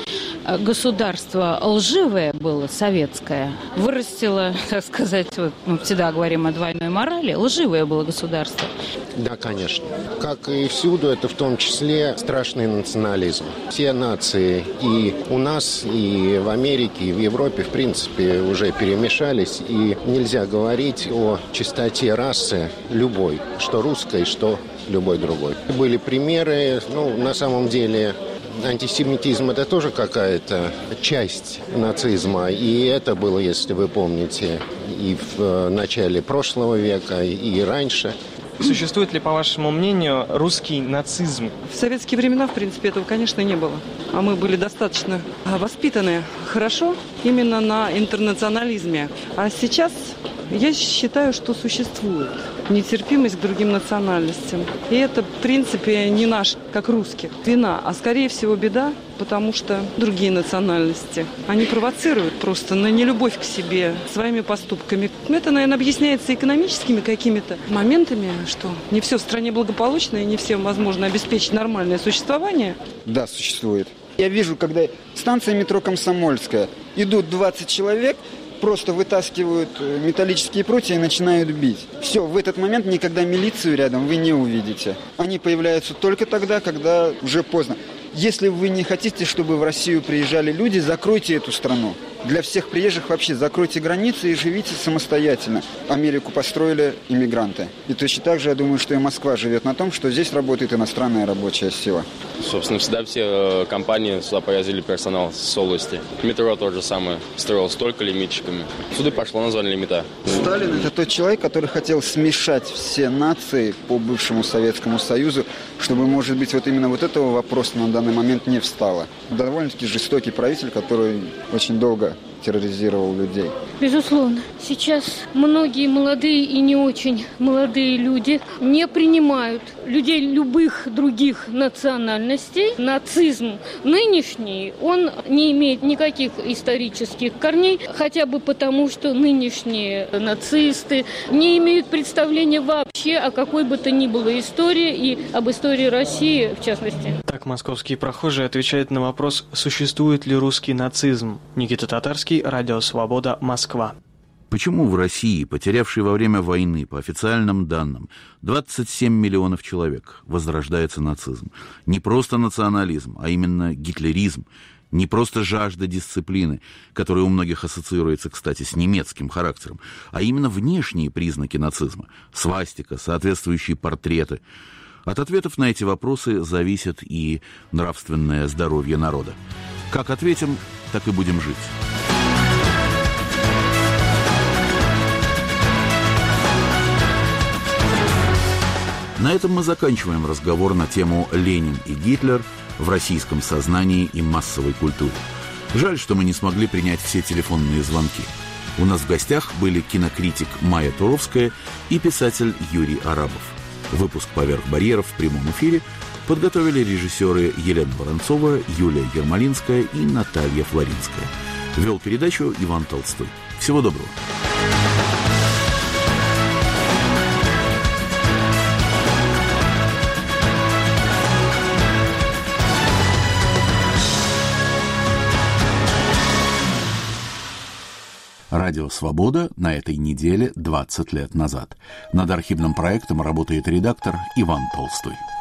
государство лживое было, советское, вырастило, так сказать, мы всегда говорим о двойной морали, лживое было государство. Да, конечно. Как и всюду, это в том числе страшный национализм. Все нации и у нас, и в Америке, и в Европе, в принципе, уже перемешались. И нельзя говорить о чистоте расы любой, что русской, что любой другой. Были примеры, на самом деле... Антисемитизм – это тоже какая-то часть нацизма. И это было, если вы помните, и в начале прошлого века, и раньше. Существует ли, по вашему мнению, русский нацизм? В советские времена, в принципе, этого, конечно, не было. А мы были достаточно воспитаны хорошо именно на интернационализме. А сейчас я считаю, что существует нетерпимость к другим национальностям. И это, в принципе, не наш, как русских, вина, а, скорее всего, беда, потому что другие национальности, они провоцируют просто на нелюбовь к себе своими поступками. Это, наверное, объясняется экономическими какими-то моментами, что не все в стране благополучно, и не всем возможно обеспечить нормальное существование. Да, существует. Я вижу, когда станция метро «Комсомольская», идут 20 человек, просто вытаскивают металлические прутья и начинают бить. Все, в этот момент никогда милицию рядом вы не увидите. Они появляются только тогда, когда уже поздно. Если вы не хотите, чтобы в Россию приезжали люди, закройте эту страну. Для всех приезжих вообще закройте границы и живите самостоятельно. Америку построили иммигранты. И точно так же, я думаю, что и Москва живет на том, что здесь работает иностранная рабочая сила. Собственно, всегда все компании сюда привозили персонал с области. Метро то же самое. Строилось только лимитчиками. Сюда пошло название лимита. Сталин – это тот человек, который хотел смешать все нации по бывшему Советскому Союзу, чтобы, может быть, вот именно вот этого вопроса на данный момент не встало. Довольно-таки жестокий правитель, который очень долго терроризировал людей. Безусловно. Сейчас многие молодые и не очень молодые люди не принимают людей любых других национальностей. Нацизм нынешний, он не имеет никаких исторических корней, хотя бы потому, что нынешние нацисты не имеют представления вообще о какой бы то ни было истории и об истории России в частности. Так московские прохожие отвечают на вопрос, существует ли русский нацизм. Никита Татарский, Радио Свобода, Москва. Почему в России, потерявшей во время войны, по официальным данным, 27 миллионов человек, возрождается нацизм? Не просто национализм, а именно гитлеризм. Не просто жажда дисциплины, которая у многих ассоциируется, кстати, с немецким характером, а именно внешние признаки нацизма. Свастика, соответствующие портреты. От ответов на эти вопросы зависит и нравственное здоровье народа. Как ответим, так и будем жить. На этом мы заканчиваем разговор на тему «Ленин и Гитлер в российском сознании и массовой культуре». Жаль, что мы не смогли принять все телефонные звонки. У нас в гостях были кинокритик Майя Туровская и писатель Юрий Арабов. Выпуск «Поверх барьеров» в прямом эфире подготовили режиссеры Елена Воронцова, Юлия Ермолинская и Наталья Флоринская. Вел передачу Иван Толстой. Всего доброго. Радио «Свобода» на этой неделе 20 лет назад. Над архивным проектом работает редактор Иван Толстой.